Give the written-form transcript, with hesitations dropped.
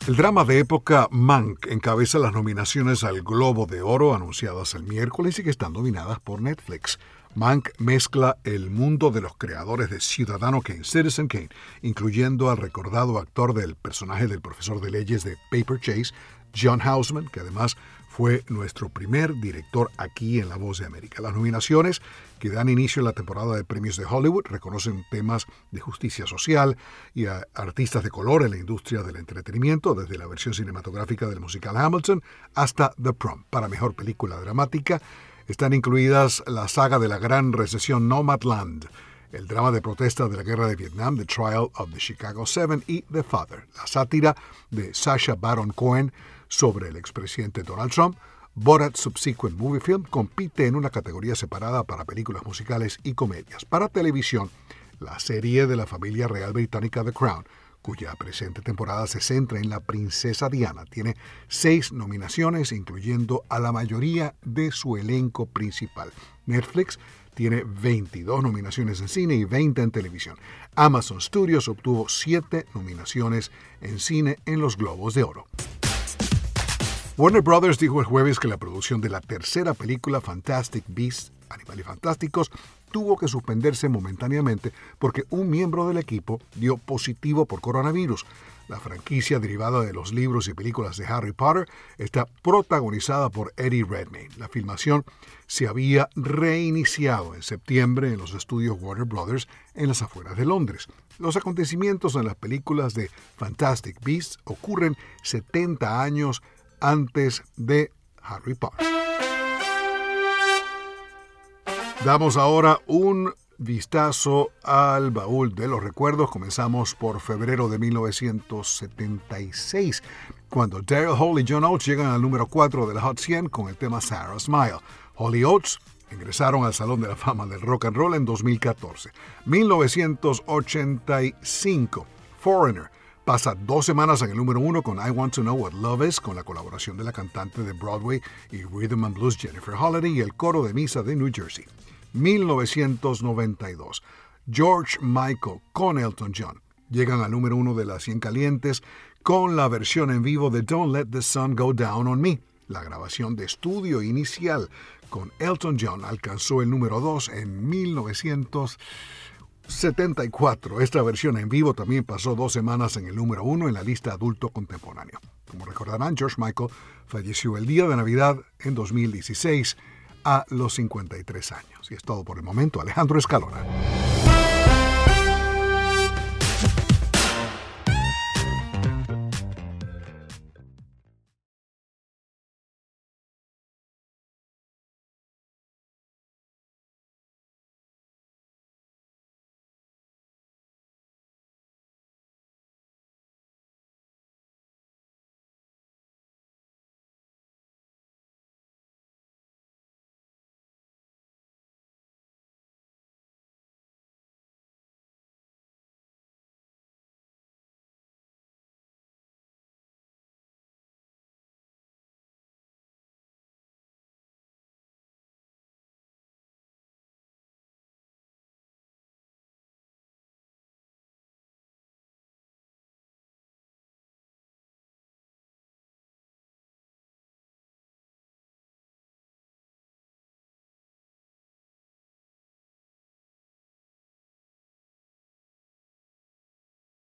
El drama de época Mank encabeza las nominaciones al Globo de Oro anunciadas el miércoles y que están dominadas por Netflix. Mank mezcla el mundo de los creadores de Ciudadano Kane, Citizen Kane, incluyendo al recordado actor del personaje del profesor de leyes de Paper Chase, John Houseman, que además fue nuestro primer director aquí en La Voz de América. Las nominaciones que dan inicio a la temporada de premios de Hollywood reconocen temas de justicia social y a artistas de color en la industria del entretenimiento, desde la versión cinematográfica del musical Hamilton hasta The Prom. Para mejor película dramática están incluidas la saga de la gran recesión Nomadland, el drama de protesta de la guerra de Vietnam, The Trial of the Chicago Seven y The Father, la sátira de Sacha Baron Cohen sobre el expresidente Donald Trump. Borat Subsequent Movie Film compite en una categoría separada para películas musicales y comedias. Para televisión, la serie de la familia real británica The Crown, cuya presente temporada se centra en la princesa Diana, tiene 6 nominaciones, incluyendo a la mayoría de su elenco principal. Netflix tiene 22 nominaciones en cine y 20 en televisión. Amazon Studios obtuvo 7 nominaciones en cine en los Globos de Oro. Warner Brothers dijo el jueves que la producción de la tercera película Fantastic Beasts, Animales Fantásticos, tuvo que suspenderse momentáneamente porque un miembro del equipo dio positivo por coronavirus. La franquicia derivada de los libros y películas de Harry Potter está protagonizada por Eddie Redmayne. La filmación se había reiniciado en septiembre en los estudios Warner Brothers en las afueras de Londres. Los acontecimientos en las películas de Fantastic Beasts ocurren 70 años antes de Harry Potter. Damos ahora un vistazo al baúl de los recuerdos. Comenzamos por febrero de 1976, cuando Daryl Hall y John Oates llegan al número 4 de la Hot 100 con el tema Sarah Smile. Hall y Oates ingresaron al Salón de la Fama del Rock and Roll en 2014. 1985, Foreigner pasa 2 semanas en el número 1 con I Want to Know What Love Is, con la colaboración de la cantante de Broadway y Rhythm and Blues Jennifer Holliday y el coro de misa de New Jersey. 1992, George Michael con Elton John llegan al número 1 de las 100 calientes con la versión en vivo de Don't Let the Sun Go Down on Me. La grabación de estudio inicial con Elton John alcanzó el número 2 en 1974. Esta versión en vivo también pasó 2 semanas en el número 1 en la lista adulto contemporáneo. Como recordarán, George Michael falleció el día de Navidad en 2016 a los 53 años. Y es todo por el momento. Alejandro Escalona.